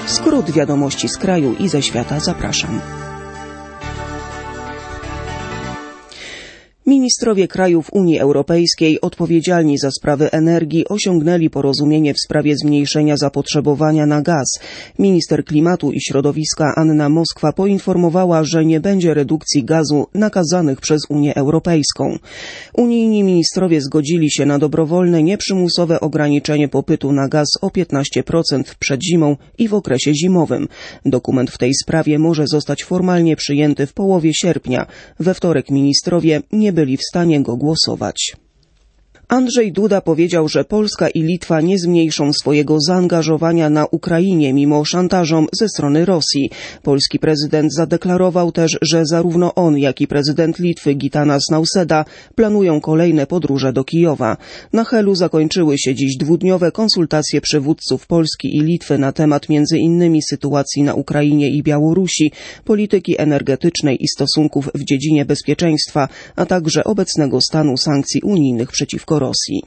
Skrót wiadomości z kraju i ze świata, zapraszam. Ministrowie krajów Unii Europejskiej odpowiedzialni za sprawy energii osiągnęli porozumienie w sprawie zmniejszenia zapotrzebowania na gaz. Minister klimatu i środowiska Anna Moskwa poinformowała, że nie będzie redukcji gazu nakazanych przez Unię Europejską. Unijni ministrowie zgodzili się na dobrowolne, nieprzymusowe ograniczenie popytu na gaz o 15% przed zimą i w okresie zimowym. Dokument w tej sprawie może zostać formalnie przyjęty w połowie sierpnia. We wtorek ministrowie nie byli w stanie go głosować. Andrzej Duda powiedział, że Polska i Litwa nie zmniejszą swojego zaangażowania na Ukrainie mimo szantażom ze strony Rosji. Polski prezydent zadeklarował też, że zarówno on, jak i prezydent Litwy Gitanas Nausėda planują kolejne podróże do Kijowa. Na Helu zakończyły się dziś dwudniowe konsultacje przywódców Polski i Litwy na temat m.in. sytuacji na Ukrainie i Białorusi, polityki energetycznej i stosunków w dziedzinie bezpieczeństwa, a także obecnego stanu sankcji unijnych przeciwko Rosji.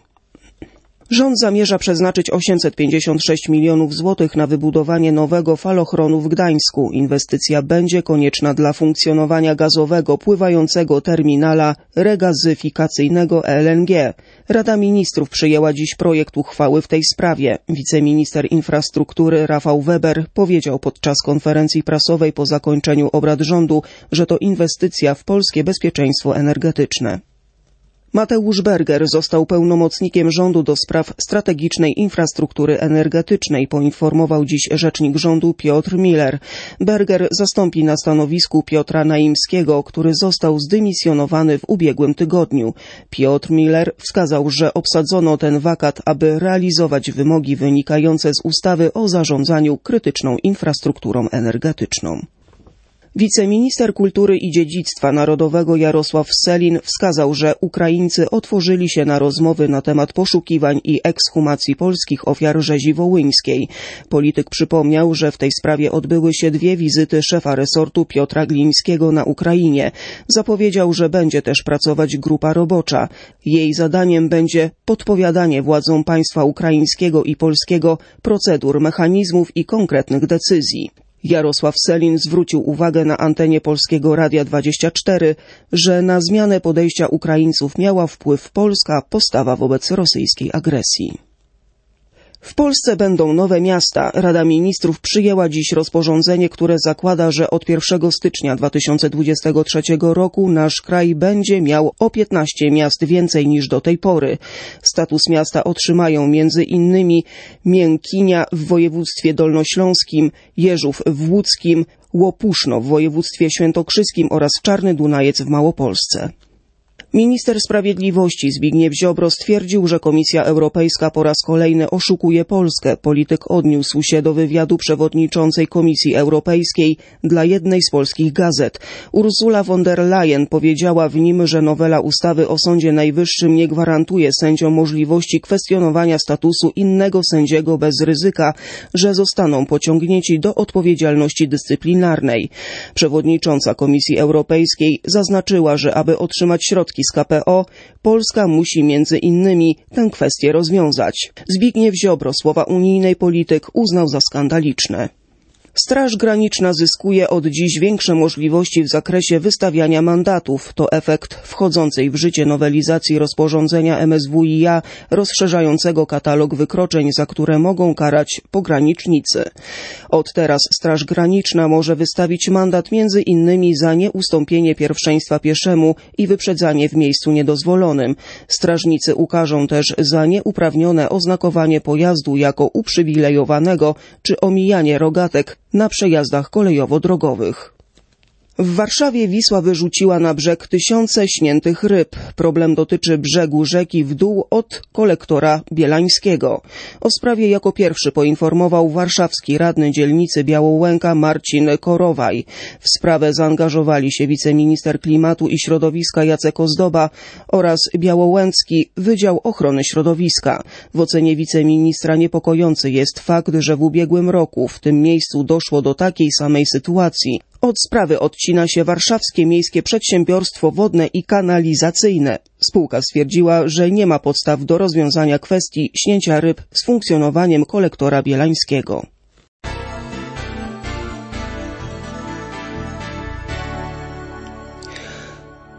Rząd zamierza przeznaczyć 856 milionów złotych na wybudowanie nowego falochronu w Gdańsku. Inwestycja będzie konieczna dla funkcjonowania gazowego pływającego terminala regazyfikacyjnego LNG. Rada Ministrów przyjęła dziś projekt uchwały w tej sprawie. Wiceminister infrastruktury Rafał Weber powiedział podczas konferencji prasowej po zakończeniu obrad rządu, że to inwestycja w polskie bezpieczeństwo energetyczne. Mateusz Berger został pełnomocnikiem rządu do spraw strategicznej infrastruktury energetycznej, poinformował dziś rzecznik rządu Piotr Miller. Berger zastąpi na stanowisku Piotra Naimskiego, który został zdymisjonowany w ubiegłym tygodniu. Piotr Miller wskazał, że obsadzono ten wakat, aby realizować wymogi wynikające z ustawy o zarządzaniu krytyczną infrastrukturą energetyczną. Wiceminister Kultury i Dziedzictwa Narodowego Jarosław Sellin wskazał, że Ukraińcy otworzyli się na rozmowy na temat poszukiwań i ekshumacji polskich ofiar rzezi wołyńskiej. Polityk przypomniał, że w tej sprawie odbyły się 2 wizyty szefa resortu Piotra Glińskiego na Ukrainie. Zapowiedział, że będzie też pracować grupa robocza. Jej zadaniem będzie podpowiadanie władzom państwa ukraińskiego i polskiego procedur, mechanizmów i konkretnych decyzji. Jarosław Sellin zwrócił uwagę na antenie Polskiego Radia 24, że na zmianę podejścia Ukraińców miała wpływ polska postawa wobec rosyjskiej agresji. W Polsce będą nowe miasta. Rada Ministrów przyjęła dziś rozporządzenie, które zakłada, że od 1 stycznia 2023 roku nasz kraj będzie miał o 15 miast więcej niż do tej pory. Status miasta otrzymają m.in. Miękinia w województwie dolnośląskim, Jeżów w łódzkim, Łopuszno w województwie świętokrzyskim oraz Czarny Dunajec w Małopolsce. Minister Sprawiedliwości Zbigniew Ziobro stwierdził, że Komisja Europejska po raz kolejny oszukuje Polskę. Polityk odniósł się do wywiadu przewodniczącej Komisji Europejskiej dla jednej z polskich gazet. Ursula von der Leyen powiedziała w nim, że nowela ustawy o Sądzie Najwyższym nie gwarantuje sędziom możliwości kwestionowania statusu innego sędziego bez ryzyka, że zostaną pociągnięci do odpowiedzialności dyscyplinarnej. Przewodnicząca Komisji Europejskiej zaznaczyła, że aby otrzymać środki z KPO, Polska musi między innymi tę kwestię rozwiązać. Zbigniew Ziobro słowa unijnej polityk uznał za skandaliczne. Straż Graniczna zyskuje od dziś większe możliwości w zakresie wystawiania mandatów. To efekt wchodzącej w życie nowelizacji rozporządzenia MSWiA rozszerzającego katalog wykroczeń, za które mogą karać pogranicznicy. Od teraz Straż Graniczna może wystawić mandat m.in. za nieustąpienie pierwszeństwa pieszemu i wyprzedzanie w miejscu niedozwolonym. Strażnicy ukarzą też za nieuprawnione oznakowanie pojazdu jako uprzywilejowanego czy omijanie rogatek na przejazdach kolejowo-drogowych. W Warszawie Wisła wyrzuciła na brzeg tysiące śniętych ryb. Problem dotyczy brzegu rzeki w dół od kolektora bielańskiego. O sprawie jako pierwszy poinformował warszawski radny dzielnicy Białołęka Marcin Korowaj. W sprawę zaangażowali się wiceminister klimatu i środowiska Jacek Ozdoba oraz Białołęcki Wydział Ochrony Środowiska. W ocenie wiceministra niepokojący jest fakt, że w ubiegłym roku w tym miejscu doszło do takiej samej sytuacji. Od sprawy odcina się Warszawskie Miejskie Przedsiębiorstwo Wodne i Kanalizacyjne. Spółka stwierdziła, że nie ma podstaw do rozwiązania kwestii śnięcia ryb z funkcjonowaniem kolektora bielańskiego.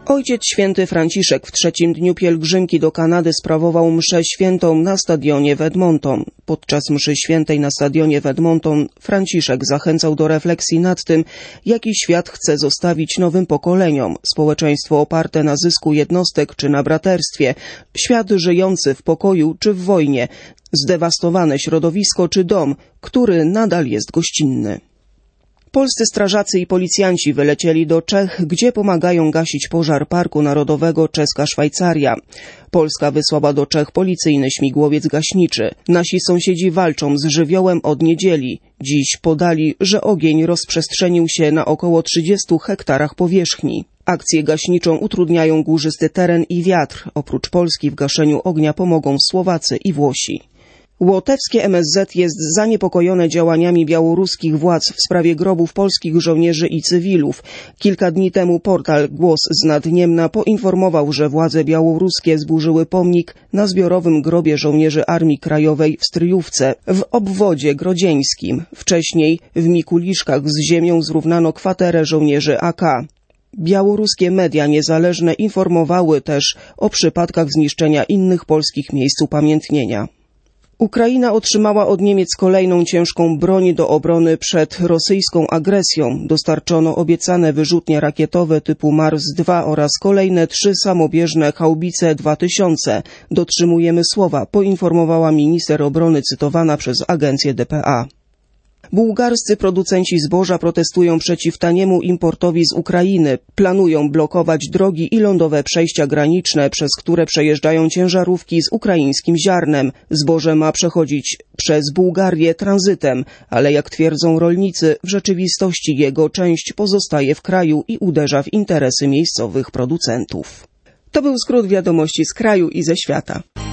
Ojciec Święty Franciszek w trzecim dniu pielgrzymki do Kanady sprawował mszę świętą na stadionie w Edmonton. Podczas mszy świętej na stadionie w Edmonton Franciszek zachęcał do refleksji nad tym, jaki świat chce zostawić nowym pokoleniom. Społeczeństwo oparte na zysku jednostek czy na braterstwie, świat żyjący w pokoju czy w wojnie, zdewastowane środowisko czy dom, który nadal jest gościnny. Polscy strażacy i policjanci wylecieli do Czech, gdzie pomagają gasić pożar Parku Narodowego Czeska Szwajcaria. Polska wysłała do Czech policyjny śmigłowiec gaśniczy. Nasi sąsiedzi walczą z żywiołem od niedzieli. Dziś podali, że ogień rozprzestrzenił się na około 30 hektarach powierzchni. Akcję gaśniczą utrudniają górzysty teren i wiatr. Oprócz Polski w gaszeniu ognia pomogą Słowacy i Włosi. Łotewskie MSZ jest zaniepokojone działaniami białoruskich władz w sprawie grobów polskich żołnierzy i cywilów. Kilka dni temu portal Głos z Nadniemna poinformował, że władze białoruskie zburzyły pomnik na zbiorowym grobie żołnierzy Armii Krajowej w Stryjówce w obwodzie grodzieńskim. Wcześniej w Mikuliszkach z ziemią zrównano kwaterę żołnierzy AK. Białoruskie media niezależne informowały też o przypadkach zniszczenia innych polskich miejsc upamiętnienia. Ukraina otrzymała od Niemiec kolejną ciężką broń do obrony przed rosyjską agresją. Dostarczono obiecane wyrzutnie rakietowe typu Mars-2 oraz kolejne 3 samobieżne haubice 2000. Dotrzymujemy słowa, poinformowała minister obrony cytowana przez agencję dpa. Bułgarscy producenci zboża protestują przeciw taniemu importowi z Ukrainy. Planują blokować drogi i lądowe przejścia graniczne, przez które przejeżdżają ciężarówki z ukraińskim ziarnem. Zboże ma przechodzić przez Bułgarię tranzytem, ale jak twierdzą rolnicy, w rzeczywistości jego część pozostaje w kraju i uderza w interesy miejscowych producentów. To był skrót wiadomości z kraju i ze świata.